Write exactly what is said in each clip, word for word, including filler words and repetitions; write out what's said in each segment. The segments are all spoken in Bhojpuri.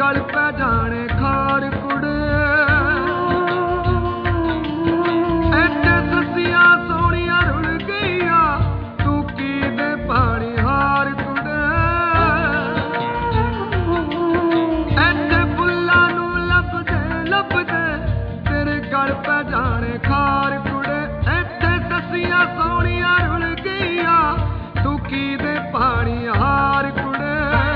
गल पै जाने खार कुड़े इत्थे ससियां सोहणियां रुल गईयां तू की दे पानी हार कुड़े इत्थे फुल्लां नूं लभदे लभदे तेरे गल पै जाने खार कुड़े इत्थे ससियां सोहणियां रुल गईयां तू की दे पानी हार कुड़े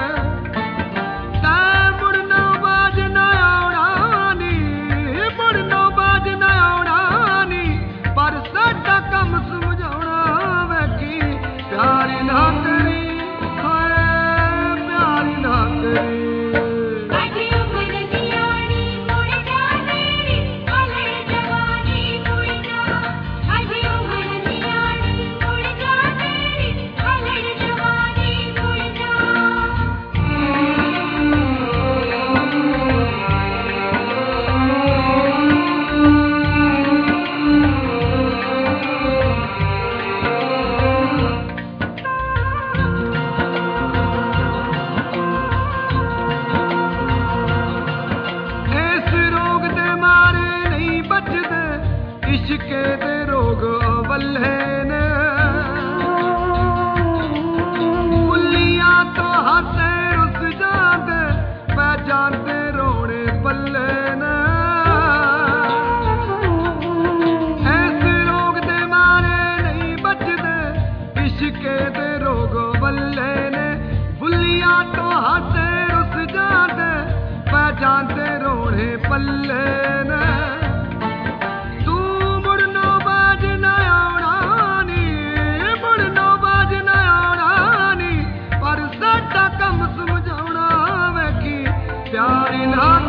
इश्के दे रोग अवल्हे ने बुल्लियां तो हंसे रुस जाते पै जाते रोने पल्ले ने ऐसे रोग दे मारे नहीं बचदे इश्के दे रोग अवल्हे ने बुल्लियां तो हंसे रुस जाते पै जाते रोने पल्ले ने प्यारी ना